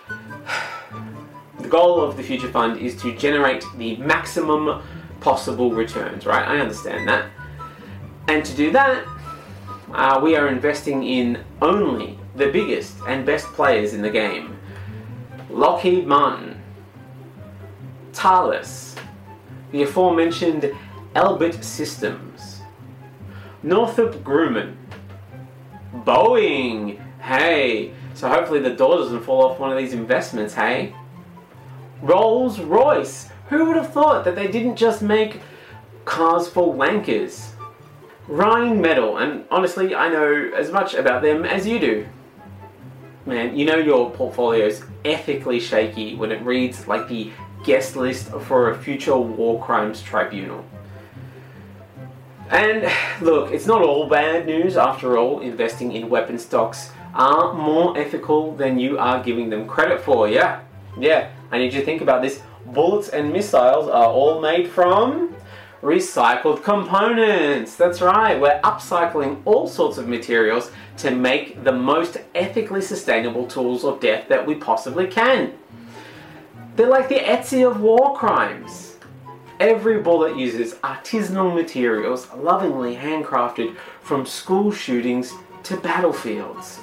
The goal of the Future Fund is to generate the maximum possible returns, right? I understand that. And to do that, we are investing in only the biggest and best players in the game. Lockheed Martin, Thales, the aforementioned Elbit Systems, Northrop Grumman, Boeing, hey, so hopefully the door doesn't fall off one of these investments, hey? Rolls-Royce, who would have thought that they didn't just make cars for wankers? Rheinmetall, and honestly, I know as much about them as you do. Man, you know your portfolio's ethically shaky when it reads like the guest list for a future war crimes tribunal. And look, it's not all bad news. After all, investing in weapon stocks are more ethical than you are giving them credit for, yeah? Yeah, I need you to think about this. Bullets and missiles are all made from recycled components. That's right, we're upcycling all sorts of materials to make the most ethically sustainable tools of death that we possibly can. They're like the Etsy of war crimes. Every bullet uses artisanal materials lovingly handcrafted from school shootings to battlefields.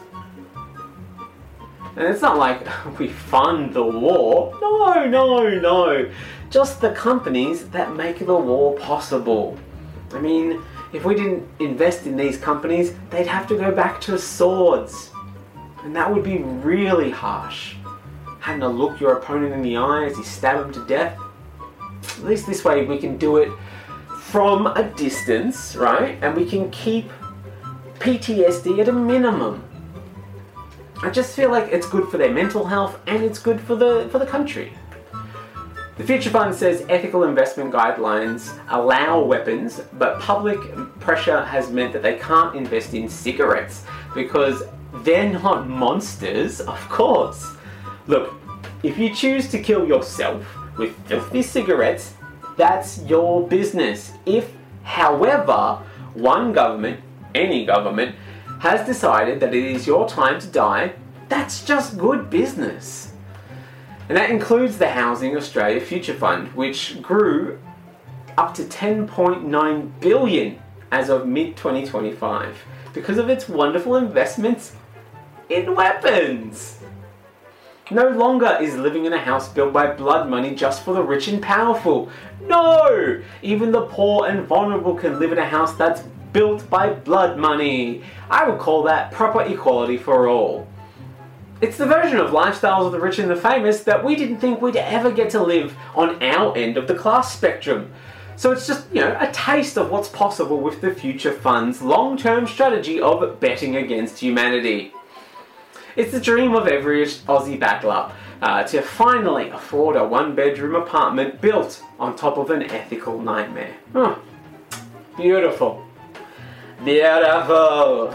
And it's not like we fund the war. No. Just the companies that make the war possible. I mean, if we didn't invest in these companies, they'd have to go back to swords. And that would be really harsh. Having to look your opponent in the eye as you stab him to death. At least this way we can do it from a distance, right? And we can keep PTSD at a minimum. I just feel like it's good for their mental health and it's good for the country. The Future Fund says ethical investment guidelines allow weapons, but public pressure has meant that they can't invest in cigarettes because they're not monsters, of course. Look, if you choose to kill yourself with filthy cigarettes, that's your business. If, however, one government, any government, has decided that it is your time to die, that's just good business. And that includes the Housing Australia Future Fund, which grew up to $10.9 billion as of mid-2025 because of its wonderful investments in weapons. No longer is living in a house built by blood money just for the rich and powerful. No! Even the poor and vulnerable can live in a house that's built by blood money. I would call that proper equality for all. It's the version of lifestyles of the rich and the famous that we didn't think we'd ever get to live on our end of the class spectrum. So it's just, you know, a taste of what's possible with the Future Fund's long-term strategy of betting against humanity. It's the dream of every Aussie battler to finally afford a one-bedroom apartment built on top of an ethical nightmare. Oh, beautiful. Beautiful.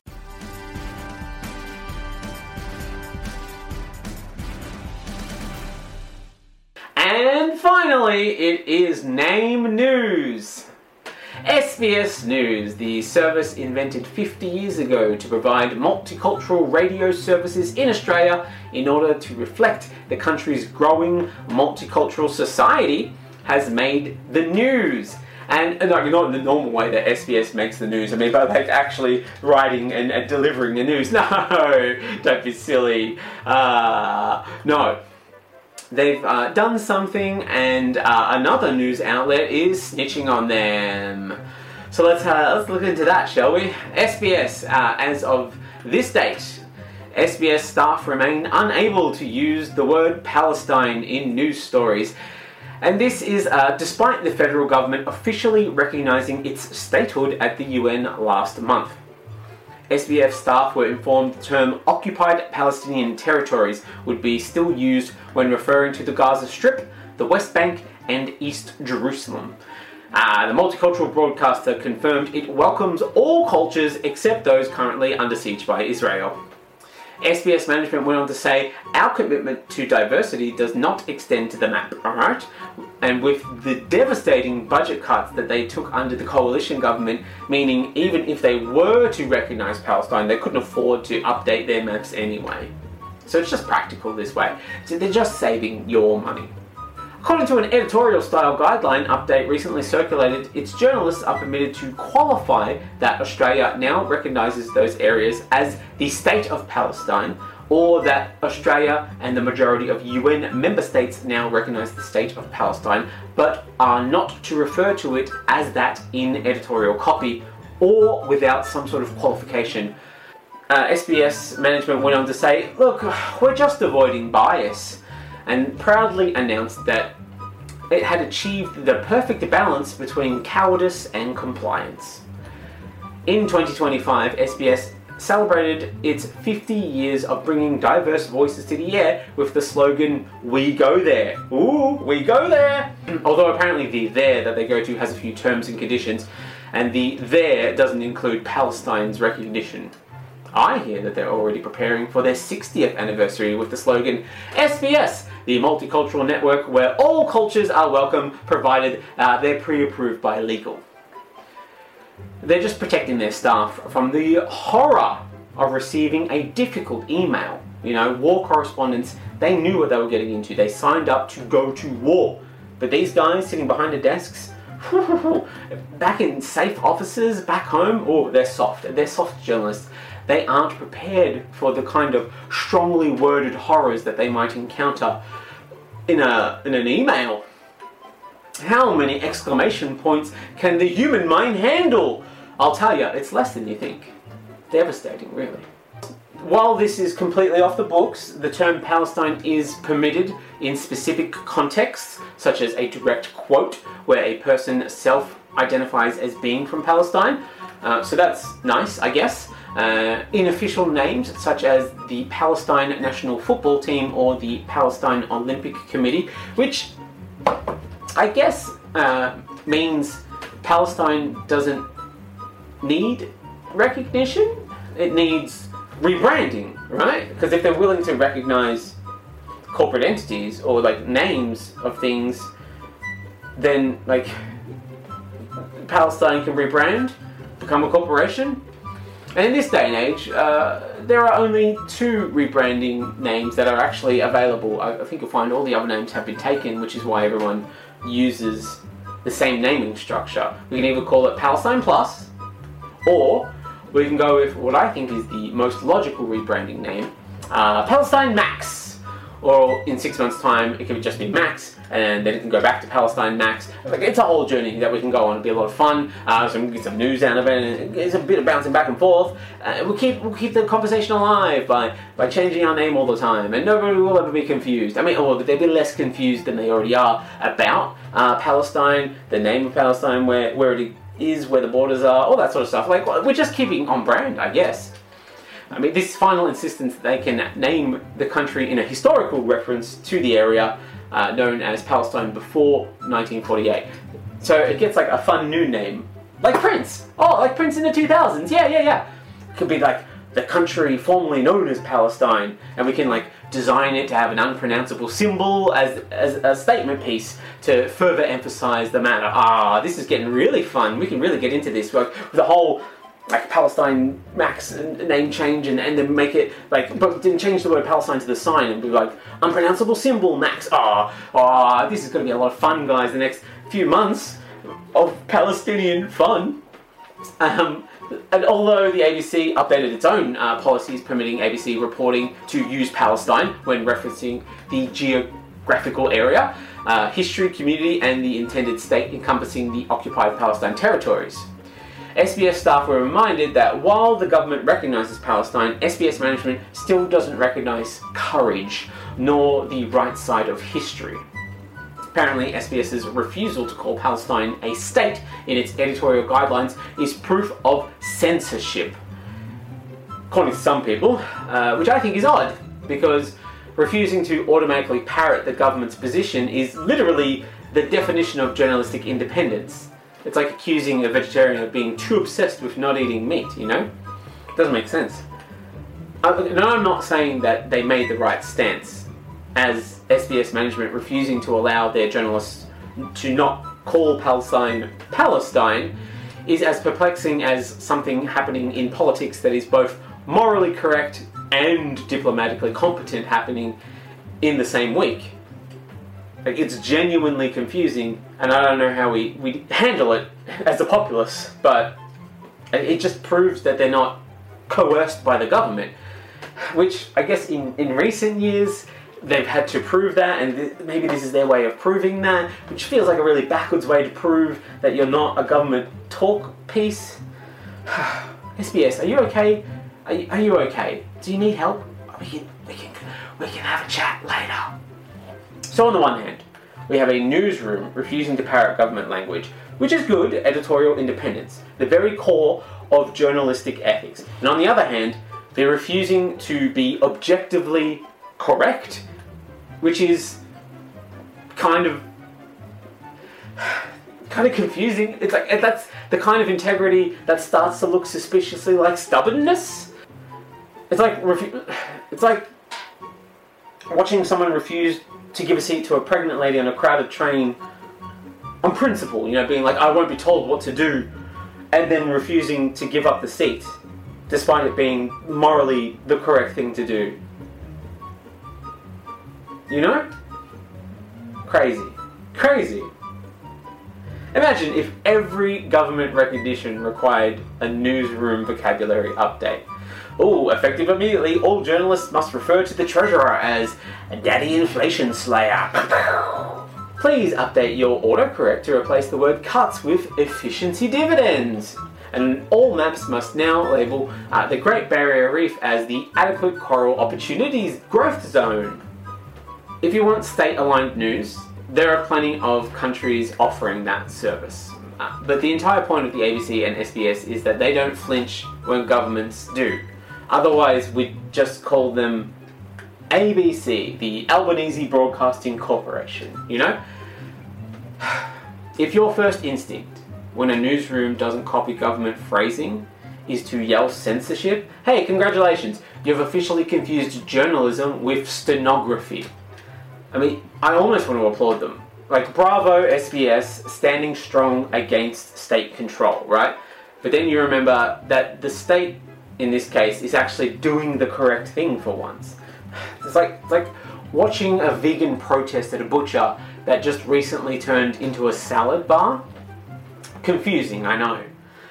And finally, it is Name News. SBS News, the service invented 50 years ago to provide multicultural radio services in Australia in order to reflect the country's growing multicultural society, has made the news. And not in the normal way that SBS makes the news. I mean, but like actually writing and delivering the news. No, don't be silly. No. They've done something, and another news outlet is snitching on them. So let's look into that, shall we? SBS, as of this date, SBS staff remain unable to use the word Palestine in news stories. And this is despite the federal government officially recognising its statehood at the UN last month. SBF staff were informed the term occupied Palestinian territories would be still used when referring to the Gaza Strip, the West Bank and East Jerusalem. The multicultural broadcaster confirmed it welcomes all cultures except those currently under siege by Israel. SBS management went on to say, our commitment to diversity does not extend to the map, alright? And with the devastating budget cuts that they took under the coalition government, meaning even if they were to recognise Palestine, they couldn't afford to update their maps anyway. So it's just practical this way. So they're just saving your money. According to an editorial-style guideline update recently circulated, its journalists are permitted to qualify that Australia now recognises those areas as the State of Palestine, or that Australia and the majority of UN member states now recognise the State of Palestine, but are not to refer to it as that in editorial copy, or without some sort of qualification. SBS management went on to say, look, we're just avoiding bias, and proudly announced that it had achieved the perfect balance between cowardice and compliance. In 2025, SBS celebrated its 50 years of bringing diverse voices to the air with the slogan, "We go there." Ooh, we go there! Although apparently the there that they go to has a few terms and conditions, and the there doesn't include Palestine's recognition. I hear that they're already preparing for their 60th anniversary with the slogan, SBS, the multicultural network where all cultures are welcome, provided they're pre-approved by legal. They're just protecting their staff from the horror of receiving a difficult email. You know, war correspondents, they knew what they were getting into. They signed up to go to war. But these guys sitting behind the desks, back in safe offices, back home, oh, they're soft. They're soft journalists. They aren't prepared for the kind of strongly worded horrors that they might encounter in an email. How many exclamation points can the human mind handle? I'll tell you, it's less than you think. Devastating, really. While this is completely off the books, the term Palestine is permitted in specific contexts, such as a direct quote where a person self-identifies as being from Palestine. So that's nice, I guess. In official names such as the Palestine National Football Team or the Palestine Olympic Committee, which I guess means Palestine doesn't need recognition, it needs rebranding, right? Because if they're willing to recognize corporate entities or like names of things, then like Palestine can rebrand, become a corporation. And in this day and age, there are only 2 rebranding names that are actually available. I think you'll find all the other names have been taken, which is why everyone uses the same naming structure. We can either call it Palestine Plus, or we can go with what I think is the most logical rebranding name, Palestine Max. Or in 6 months' time, it could just be Max, and then it can go back to Palestine Max. Like, it's a whole journey that we can go on. It'll be a lot of fun. So we can get some news out of it, and it's a bit of bouncing back and forth. We'll keep the conversation alive by changing our name all the time, and nobody will ever be confused. I mean, or they'll be less confused than they already are about Palestine, the name of Palestine, where it is, where the borders are, all that sort of stuff. Like, we're just keeping on brand, I guess. I mean, this final insistence that they can name the country in a historical reference to the area known as Palestine before 1948. So it gets like a fun new name. Like Prince! Oh, like Prince in the 2000s, yeah. It could be like the country formerly known as Palestine, and we can like design it to have an unpronounceable symbol as a statement piece to further emphasize the matter. This is getting really fun. We can really get into this like, with the whole like Palestine Max name change and then make it like, but didn't change the word Palestine to the sign and be like unpronounceable symbol Max. This is going to be a lot of fun, guys, the next few months of Palestinian fun. And although the ABC updated its own policies permitting ABC reporting to use Palestine when referencing the geographical area, history, community and the intended state encompassing the occupied Palestine territories. SBS staff were reminded that while the government recognises Palestine, SBS management still doesn't recognise courage, nor the right side of history. Apparently, SBS's refusal to call Palestine a state in its editorial guidelines is proof of censorship. According to some people, which I think is odd, because refusing to automatically parrot the government's position is literally the definition of journalistic independence. It's like accusing a vegetarian of being too obsessed with not eating meat, you know? It doesn't make sense. I'm not saying that they made the right stance, as SBS management refusing to allow their journalists to not call Palestine Palestine is as perplexing as something happening in politics that is both morally correct and diplomatically competent happening in the same week. Like, it's genuinely confusing, and I don't know how we handle it as a populace, but it just proves that they're not coerced by the government, which I guess in recent years they've had to prove that, and maybe this is their way of proving that, which feels like a really backwards way to prove that you're not a government talk piece. SBS, are you okay? Are you okay? Do you need help? We can have a chat later. So on the one hand, we have a newsroom refusing to parrot government language, which is good editorial independence, the very core of journalistic ethics. And on the other hand, they're refusing to be objectively correct, which is kind of confusing. It's like, that's the kind of integrity that starts to look suspiciously like stubbornness. It's like watching someone refuse to give a seat to a pregnant lady on a crowded train on principle, being like, I won't be told what to do, and then refusing to give up the seat, despite it being morally the correct thing to do. Crazy. Imagine if every government recognition required a newsroom vocabulary update. Oh, effective immediately, all journalists must refer to the Treasurer as Daddy Inflation Slayer. Please update your autocorrect to replace the word cuts with efficiency dividends. And all maps must now label the Great Barrier Reef as the Adequate Coral Opportunities Growth Zone. If you want state-aligned news, there are plenty of countries offering that service. But the entire point of the ABC and SBS is that they don't flinch when governments do. Otherwise, we'd just call them ABC, the Albanese Broadcasting Corporation, If your first instinct when a newsroom doesn't copy government phrasing is to yell censorship, hey, congratulations, you've officially confused journalism with stenography. I mean, I almost want to applaud them. Like, bravo SBS, standing strong against state control, right? But then you remember that the state, in this case, is actually doing the correct thing for once. It's like watching a vegan protest at a butcher that just recently turned into a salad bar. Confusing, I know.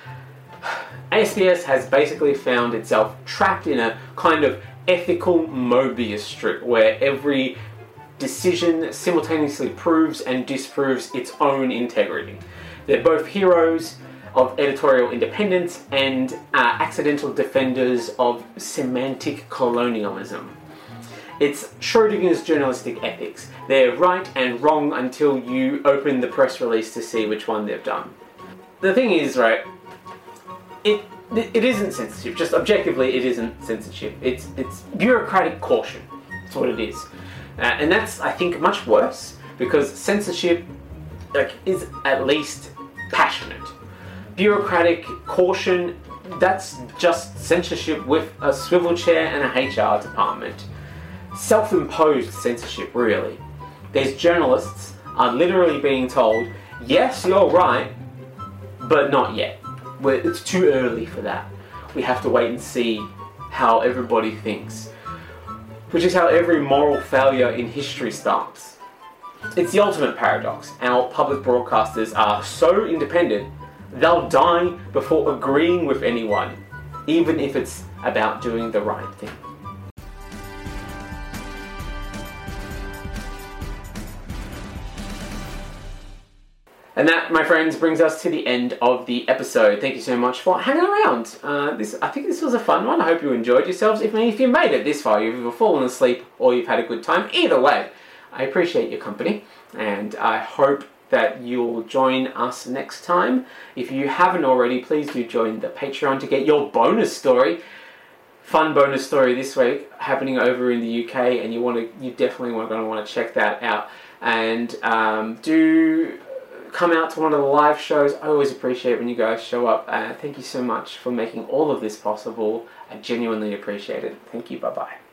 SBS has basically found itself trapped in a kind of ethical Mobius strip where every decision simultaneously proves and disproves its own integrity. They're both heroes of editorial independence and accidental defenders of semantic colonialism. It's Schrödinger's journalistic ethics. They're right and wrong until you open the press release to see which one they've done. The thing is, right, it isn't censorship. Just objectively, it isn't censorship. It's bureaucratic caution. That's what it is. And that's, I think, much worse, because censorship is at least passionate. Bureaucratic caution, that's just censorship with a swivel chair and a HR department. Self-imposed censorship, really. These journalists are literally being told, yes, you're right, but not yet. It's too early for that. We have to wait and see how everybody thinks. Which is how every moral failure in history starts. It's the ultimate paradox. Our public broadcasters are so independent, they'll die before agreeing with anyone, even if it's about doing the right thing. And that, my friends, brings us to the end of the episode. Thank you so much for hanging around. I think this was a fun one. I hope you enjoyed yourselves. If you made it this far, you've either fallen asleep or you've had a good time. Either way, I appreciate your company, and I hope that you'll join us next time. If you haven't already, please do join the Patreon to get your bonus story. Fun bonus story this week happening over in the UK, and you definitely going to want to check that out. And do come out to one of the live shows. I always appreciate when you guys show up. Thank you so much for making all of this possible. I genuinely appreciate it. Thank you. Bye-bye.